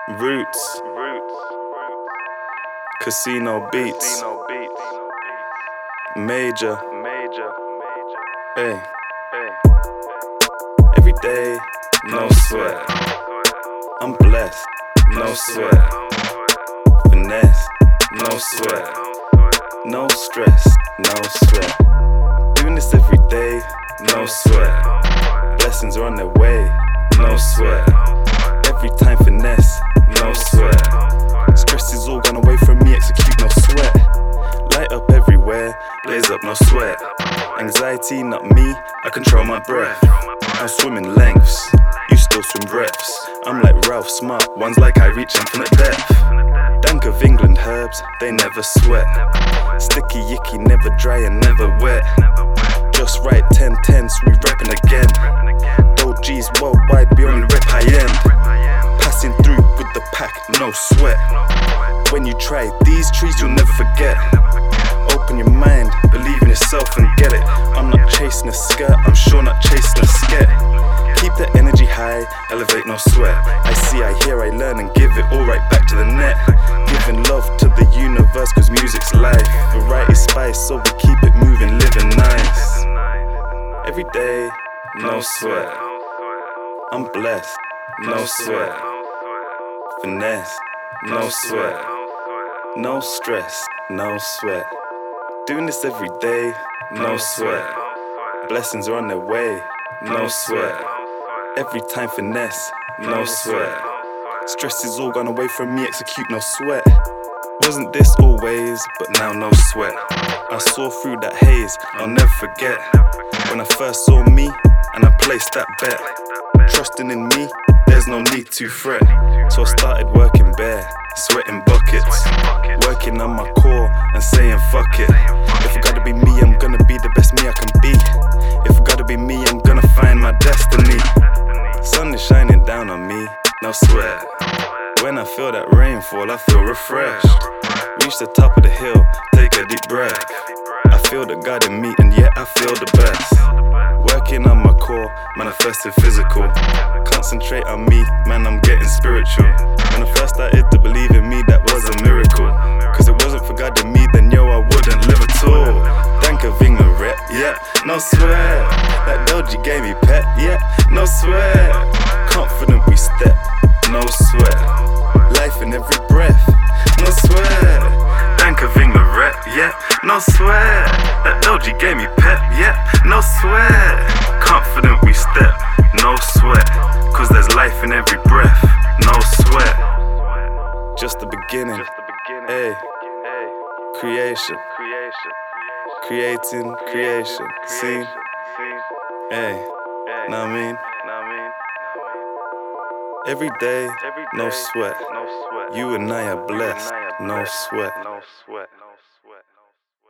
Roots, Casino Beats, Major, hey. Every day, no sweat. I'm blessed, no sweat. Finesse, no sweat. No stress, no sweat. Doing this every day, no sweat. Blessings are on their way, no sweat. Every time finesse, no sweat. Stress is all gone away from me, execute, no sweat. Light up everywhere, blaze up, no sweat. Anxiety, not me, I control my breath. I'm swimming lengths, you still swim breaths. I'm like Ralph Smart, ones like I reach infinite depth. Dank of England herbs, they never sweat. Sticky yicky, never dry and never wet. Just right 10-10s, we reppin' again. Old G's worldwide, beyond the rep high end. Passing through with the pack, no sweat. When you try these trees, you'll never forget. Open your mind, believe in yourself and get it. I'm not chasing a skirt, I'm sure not chasing a sket. Keep the energy high, elevate, no sweat. I see, I hear, I learn and give it all right back to the net. Giving love to the universe cause music's life. Variety spice, so we keep it moving, living nice. Every day, no sweat. I'm blessed, no sweat. Finesse, no sweat. No stress, no sweat. Doing this every day, no sweat. Blessings are on their way, no sweat. Every time finesse, no sweat. Stress is all gone away from me, execute, no sweat. Wasn't this always, but now no sweat. I saw through that haze, I'll never forget. When I first saw me, and I placed that bet. Trusting in me, there's no need to fret. So I started working bare, sweating buckets. Working on my core and saying fuck it. If it gotta be me, I'm gonna be the best me I can be. If it gotta be me, I'm gonna find my destiny. Sun is shining down on me, no sweat. When I feel that rainfall, I feel refreshed. Reach the top of the hill, take a deep breath. I feel the God in me and yet I feel the best. Working on my core, manifesting physical. Concentrate on me, man, I'm getting spiritual. When I first started to believe in me, that was a miracle. Cause it wasn't for God in me, then yo, I wouldn't live at all. Dank of England rep, yeah, no sweat. That Doji gave me pet, yeah, no sweat. Confident we step, no sweat. Life in every breath, no sweat. Dank of England rep, yeah, no sweat. That Doji gave me pep, yeah, no sweat. Confident we step, no sweat. Cause there's life in every breath, no sweat. Just the beginning, hey. Creation, creating creation, see, hey, know what I mean? Every day, no sweat. You and I are blessed, no sweat.